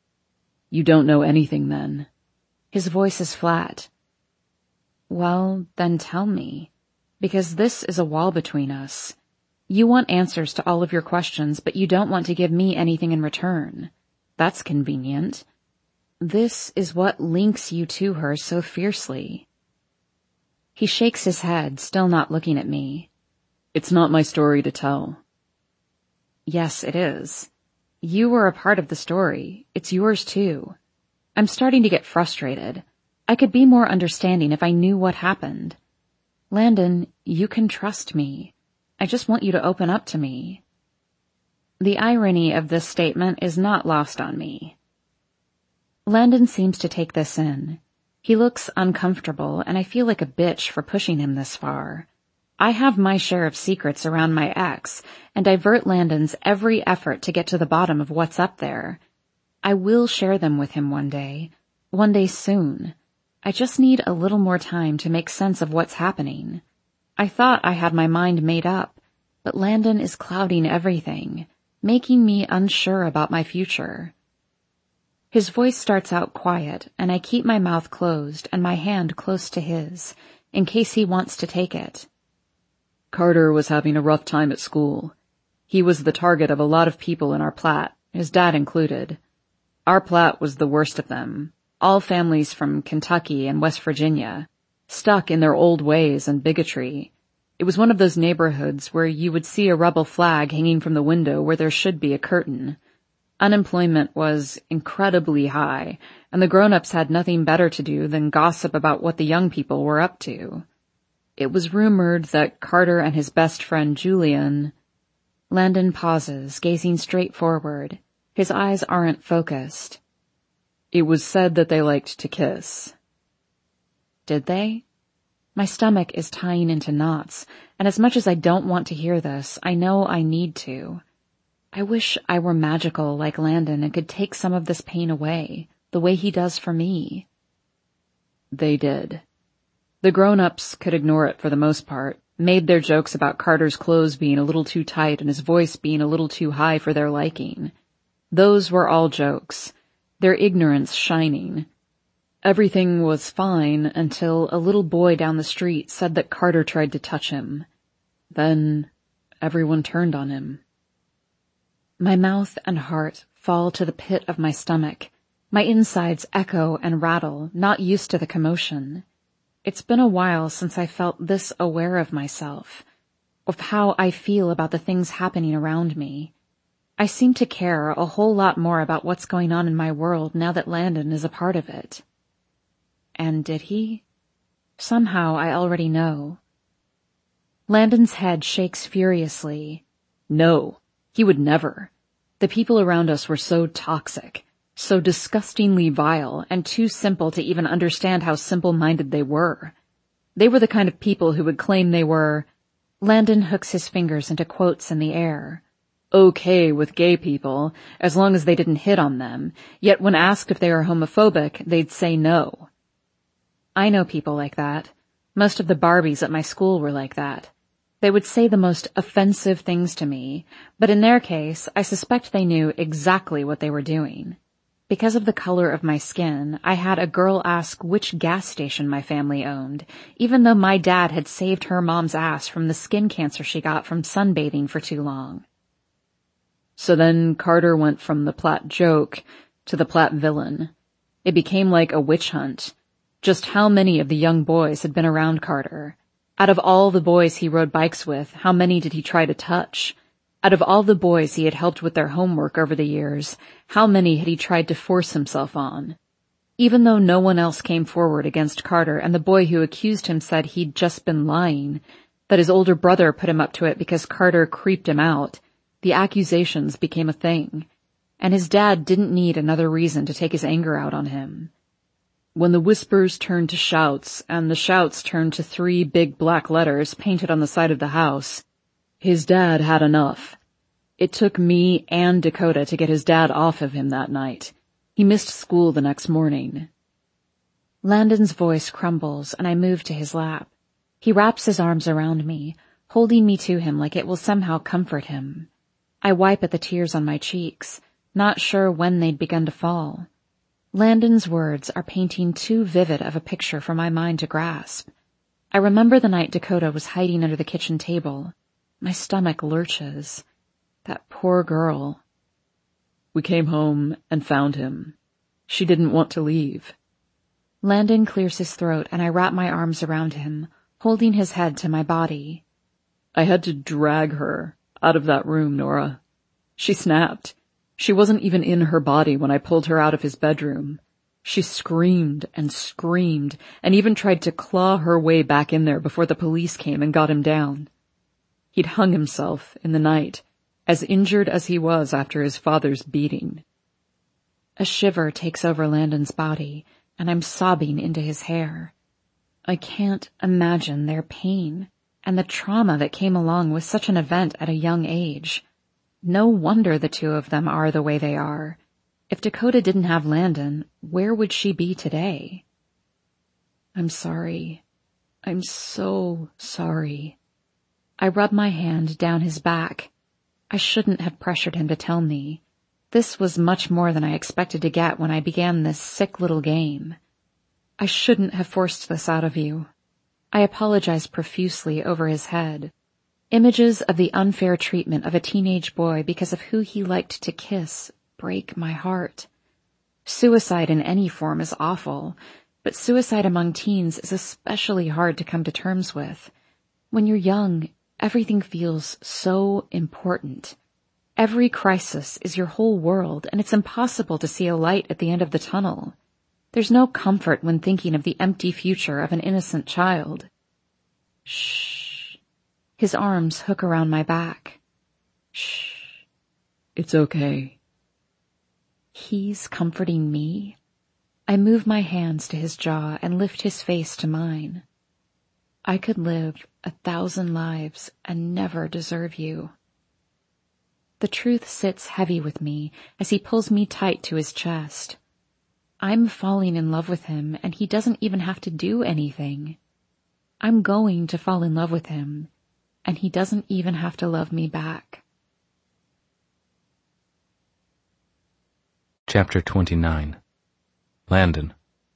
D: You don't know anything then.
C: His voice is flat. Well, then tell me, because this is a wall between us. You want answers to all of your questions, but you don't want to give me anything in return. That's convenient. This is what links you to her so fiercely. He shakes his head, still not looking at me.
D: It's not my story to tell.
C: Yes, it is. You were a part of the story. It's yours too. I'm starting to get frustrated. I could be more understanding if I knew what happened. Landon, you can trust me. I just want you to open up to me. The irony of this statement is not lost on me. Landon seems to take this in. He looks uncomfortable, and I feel like a bitch for pushing him this far. I have my share of secrets around my ex, and divert Landon's every effort to get to the bottom of what's up there. I will share them with him one day soon. I just need a little more time to make sense of what's happening. I thought I had my mind made up, but Landon is clouding everything, making me unsure about my future. His voice starts out quiet, and I keep my mouth closed and my hand close to his, in case he wants to take it.
D: Carter was having a rough time at school. He was the target of a lot of people in our plat, his dad included. Our plat was the worst of them, all families from Kentucky and West Virginia, stuck in their old ways and bigotry. It was one of those neighborhoods where you would see a rebel flag hanging from the window where there should be a curtain. Unemployment was incredibly high, and the grown-ups had nothing better to do than gossip about what the young people were up to. It was rumored that Carter and his best friend Julian—
C: Landon pauses, gazing straight forward. His eyes aren't focused.
D: It was said that they liked to kiss.
C: Did they? My stomach is tying into knots, and as much as I don't want to hear this, I know I need to. I wish I were magical like Landon and could take some of this pain away, the way he does for me.
D: They did. The grown-ups could ignore it for the most part, made their jokes about Carter's clothes being a little too tight and his voice being a little too high for their liking. Those were all jokes, their ignorance shining. Everything was fine until a little boy down the street said that Carter tried to touch him. Then everyone turned on him.
C: My mouth and heart fall to the pit of my stomach. My insides echo and rattle, not used to the commotion. It's been a while since I felt this aware of myself, of how I feel about the things happening around me. I seem to care a whole lot more about what's going on in my world now that Landon is a part of it. And did he? Somehow I already know. Landon's head shakes furiously.
D: No, he would never. The people around us were so toxic, so disgustingly vile, and too simple to even understand how simple-minded they were. They were the kind of people who would claim they were—
C: Landon hooks his fingers into quotes in the air.
D: Okay with gay people, as long as they didn't hit on them, yet when asked if they are homophobic, they'd say no.
C: I know people like that. Most of the Barbies at my school were like that. They would say the most offensive things to me, but in their case, I suspect they knew exactly what they were doing. Because of the color of my skin, I had a girl ask which gas station my family owned, even though my dad had saved her mom's ass from the skin cancer she got from sunbathing for too long.
D: So then Carter went from the Platt joke to the Platt villain. It became like a witch hunt. Just how many of the young boys had been around Carter? Out of all the boys he rode bikes with, how many did he try to touch? Out of all the boys he had helped with their homework over the years, how many had he tried to force himself on? Even though no one else came forward against Carter and the boy who accused him said he'd just been lying, that his older brother put him up to it because Carter creeped him out, the accusations became a thing, and his dad didn't need another reason to take his anger out on him. When the whispers turned to shouts, and the shouts turned to 3 big black letters painted on the side of the house, his dad had enough. It took me and Dakota to get his dad off of him that night. He missed school the next morning.
C: Landon's voice crumbles, and I move to his lap. He wraps his arms around me, holding me to him like it will somehow comfort him. I wipe at the tears on my cheeks, not sure when they'd begun to fall. Landon's words are painting too vivid of a picture for my mind to grasp. I remember the night Dakota was hiding under the kitchen table. My stomach lurches. That poor girl.
D: We came home and found him. She didn't want to leave.
C: Landon clears his throat and I wrap my arms around him, holding his head to my body.
D: I had to drag her out of that room, Nora. She snapped. She wasn't even in her body when I pulled her out of his bedroom. She screamed and screamed and even tried to claw her way back in there before the police came and got him down. He'd hung himself in the night, as injured as he was after his father's beating.
C: A shiver takes over Landon's body, and I'm sobbing into his hair. I can't imagine their pain and the trauma that came along with such an event at a young age. No wonder the two of them are the way they are. If Dakota didn't have Landon, where would she be today? I'm sorry. I'm so sorry. I rub my hand down his back. I shouldn't have pressured him to tell me. This was much more than I expected to get when I began this sick little game. I shouldn't have forced this out of you. I apologize profusely over his head. Images of the unfair treatment of a teenage boy because of who he liked to kiss break my heart. Suicide in any form is awful, but suicide among teens is especially hard to come to terms with. When you're young, everything feels so important. Every crisis is your whole world, and it's impossible to see a light at the end of the tunnel. There's no comfort when thinking of the empty future of an innocent child. Shh. His arms hook around my back. Shh.
D: It's okay.
C: He's comforting me. I move my hands to his jaw and lift his face to mine. I could live 1,000 lives and never deserve you. The truth sits heavy with me as he pulls me tight to his chest. I'm falling in love with him, and he doesn't even have to do anything. I'm going to fall in love with him, and he doesn't even have to love me back.
A: Chapter 29. Landon.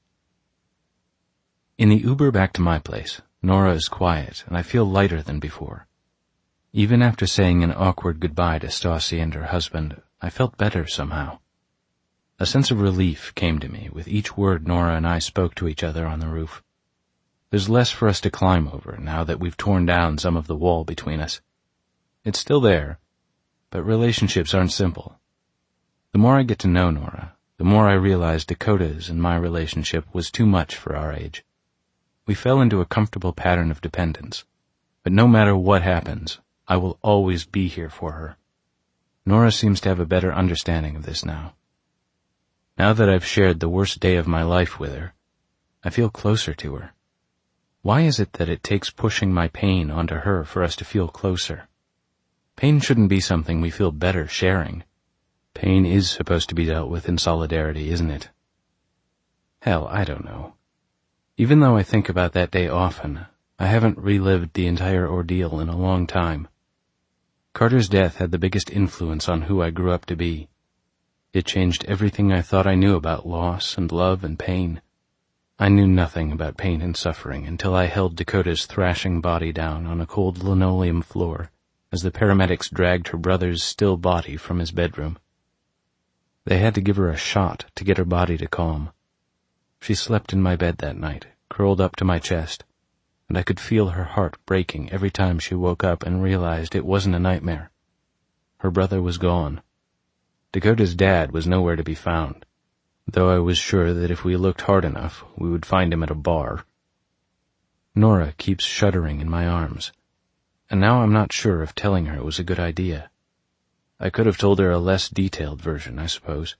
A: In the Uber back to my place, Nora is quiet, and I feel lighter than before. Even after saying an awkward goodbye to Stassi and her husband, I felt better somehow. A sense of relief came to me with each word Nora and I spoke to each other on the roof. There's less for us to climb over now that we've torn down some of the wall between us. It's still there, but relationships aren't simple. The more I get to know Nora, the more I realize Dakota's and my relationship was too much for our age. We fell into a comfortable pattern of dependence, but no matter what happens, I will always be here for her. Nora seems to have a better understanding of this now. Now that I've shared the worst day of my life with her, I feel closer to her. Why is it that it takes pushing my pain onto her for us to feel closer? Pain shouldn't be something we feel better sharing. Pain is supposed to be dealt with in solidarity, isn't it? Hell, I don't know. Even though I think about that day often, I haven't relived the entire ordeal in a long time. Carter's death had the biggest influence on who I grew up to be. It changed everything I thought I knew about loss and love and pain. I knew nothing about pain and suffering until I held Dakota's thrashing body down on a cold linoleum floor as the paramedics dragged her brother's still body from his bedroom. They had to give her a shot to get her body to calm. She slept in my bed that night, curled up to my chest, and I could feel her heart breaking every time she woke up and realized it wasn't a nightmare. Her brother was gone. Dakota's dad was nowhere to be found, though I was sure that if we looked hard enough, we would find him at a bar. Nora keeps shuddering in my arms, and now I'm not sure if telling her was a good idea. I could have told her a less detailed version, I suppose.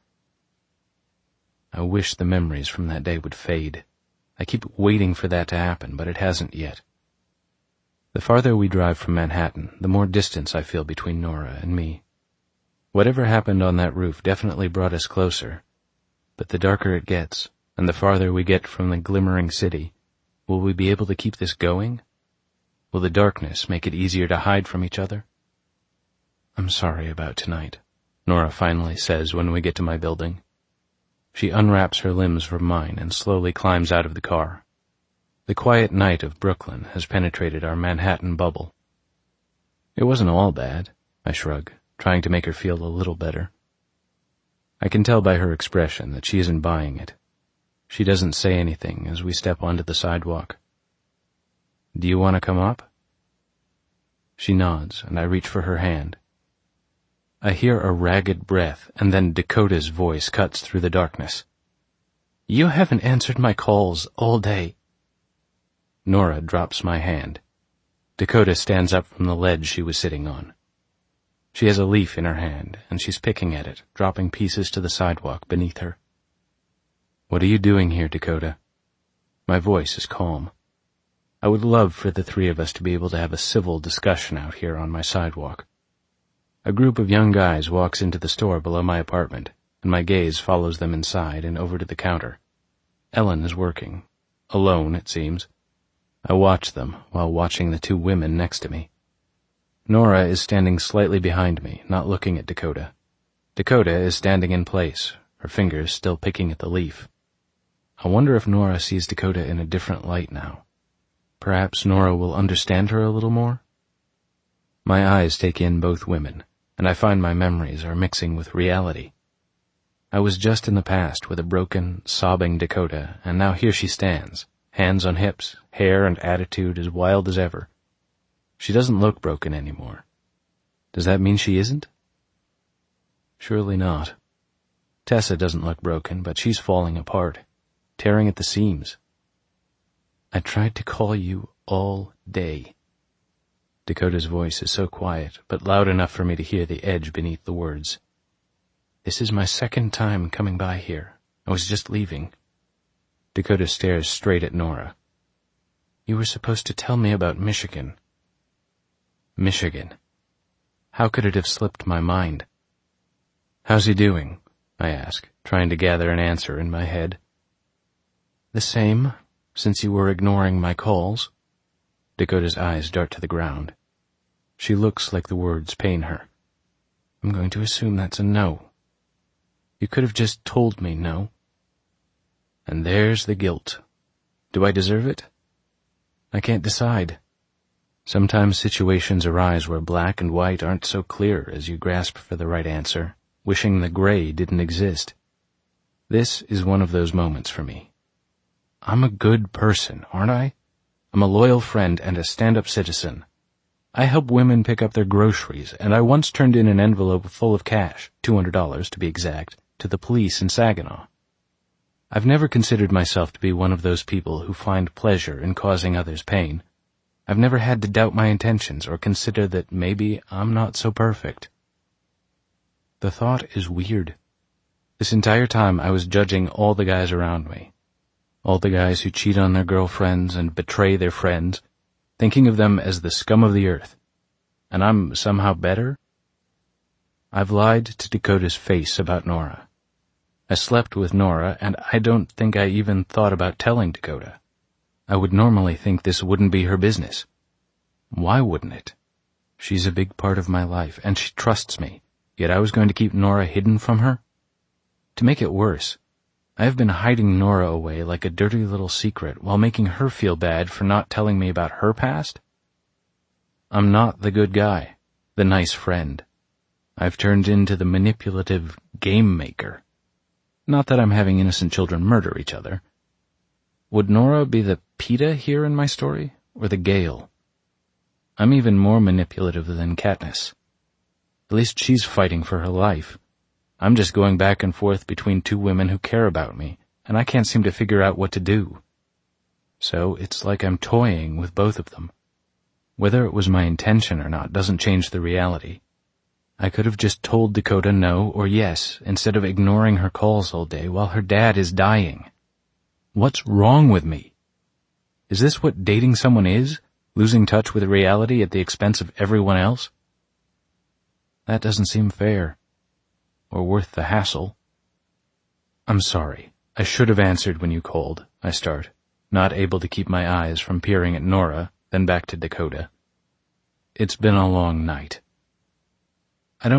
A: I wish the memories from that day would fade. I keep waiting for that to happen, but it hasn't yet. The farther we drive from Manhattan, the more distance I feel between Nora and me. Whatever happened on that roof definitely brought us closer, but the darker it gets, and the farther we get from the glimmering city, will we be able to keep this going? Will the darkness make it easier to hide from each other?
B: I'm sorry about tonight, Nora finally says when we get to my building. She unwraps her limbs from mine and slowly climbs out of the car. The quiet night of Brooklyn has penetrated our Manhattan bubble. It wasn't all bad, I shrug, trying to make her feel a little better. I can tell by her expression that she isn't buying it. She doesn't say anything as we step onto the sidewalk. Do you want to come up? She nods, and I reach for her hand. I hear a ragged breath, and then Dakota's voice cuts through the darkness. You haven't answered my calls all day. Nora drops my hand. Dakota stands up from the ledge she was sitting on. She has a leaf in her hand, and she's picking at it, dropping pieces to the sidewalk beneath her. What are you doing here, Dakota? My voice is calm. I would love for the three of us to be able to have a civil discussion out here on my sidewalk. A group of young guys walks into the store below my apartment, and my gaze follows them inside and over to the counter. Ellen is working. Alone, it seems. I watch them while watching the two women next to me. Nora is standing slightly behind me, not looking at Dakota. Dakota is standing in place, her fingers still picking at the leaf. I wonder if Nora sees Dakota in a different light now. Perhaps Nora will understand her a little more? My eyes take in both women, and I find my memories are mixing with reality. I was just in the past with a broken, sobbing Dakota, and now here she stands, hands on hips, hair and attitude as wild as ever. She doesn't look broken anymore. Does that mean she isn't? Surely not. Tessa doesn't look broken, but she's falling apart, tearing at the seams. I tried to call you all day. Dakota's voice is so quiet, but loud enough for me to hear the edge beneath the words. This is my second time coming by here. I was just leaving. Dakota stares straight at Nora. You were supposed to tell me about Michigan. Michigan. How could it have slipped my mind? How's he doing? I ask, trying to gather an answer in my head. The same, since you were ignoring my calls. Dakota's eyes dart to the ground. She looks like the words pain her. I'm going to assume that's a no. You could have just told me no. And there's the guilt. Do I deserve it? I can't decide. Sometimes situations arise where black and white aren't so clear as you grasp for the right answer, wishing the gray didn't exist. This is one of those moments for me. I'm a good person, aren't I? I'm a loyal friend and a stand-up citizen. I help women pick up their groceries, and I once turned in an envelope full of cash, $200 to be exact, to the police in Saginaw. I've never considered myself to be one of those people who find pleasure in causing others pain. I've never had to doubt my intentions or consider that maybe I'm not so perfect. The thought is weird. This entire time I was judging all the guys around me. All the guys who cheat on their girlfriends and betray their friends, thinking of them as the scum of the earth. And I'm somehow better? I've lied to Dakota's face about Nora. I slept with Nora, and I don't think I even thought about telling Dakota. I would normally think this wouldn't be her business. Why wouldn't it? She's a big part of my life, and she trusts me, yet I was going to keep Nora hidden from her? To make it worse, I have been hiding Nora away like a dirty little secret while making her feel bad for not telling me about her past? I'm not the good guy, the nice friend. I've turned into the manipulative game maker. Not that I'm having innocent children murder each other. Would Nora be the PETA here in my story, or the Gale? I'm even more manipulative than Katniss. At least she's fighting for her life. I'm just going back and forth between two women who care about me, and I can't seem to figure out what to do. So it's like I'm toying with both of them. Whether it was my intention or not doesn't change the reality. I could have just told Dakota no or yes instead of ignoring her calls all day while her dad is dying. What's wrong with me? Is this what dating someone is? Losing touch with reality at the expense of everyone else? That doesn't seem fair. Or worth the hassle. I'm sorry. I should have answered when you called, I start, not able to keep my eyes from peering at Nora, then back to Dakota. It's been a long night.